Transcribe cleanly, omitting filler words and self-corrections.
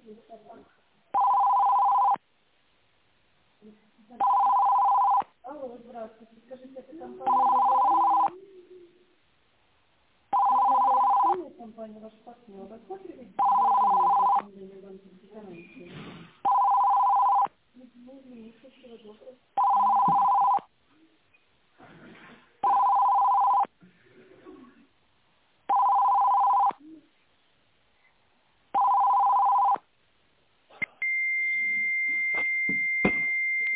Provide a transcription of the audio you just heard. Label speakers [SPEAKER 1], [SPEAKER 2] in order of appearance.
[SPEAKER 1] Алло, здравствуйте. Скажите, это компания «Визуал»? Меня зовут Ксения, компания «Ваш партнер». Вы